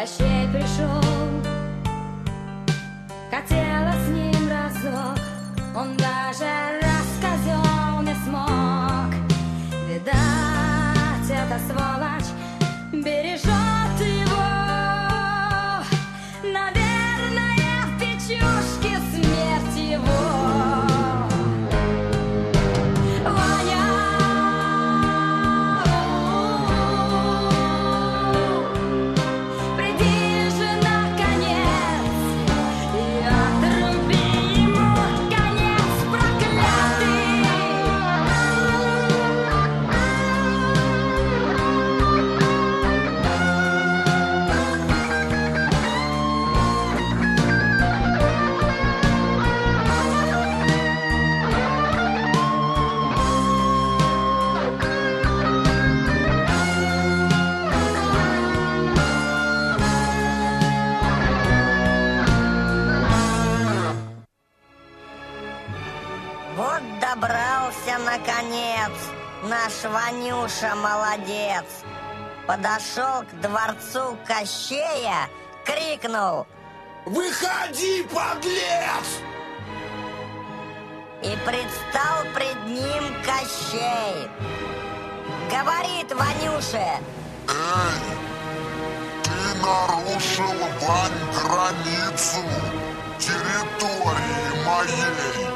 Кощей пришел, хотела с ним разок, он даже рассказал не смог. Видать, эта сволочь бережет его, наверное, в печушке смерть его. Вот добрался, наконец, наш Ванюша молодец. Подошел к дворцу Кощея, крикнул: «Выходи, подлец!» И предстал пред ним Кощей. Говорит Ванюше: «Эй, ты нарушил, Вань, границу территории моей!»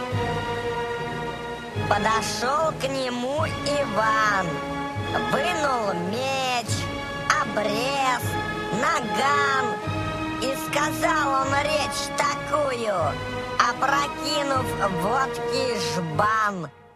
Подошел к нему Иван, вынул меч, обрез, наган, и сказал он речь такую, опрокинув водки жбан: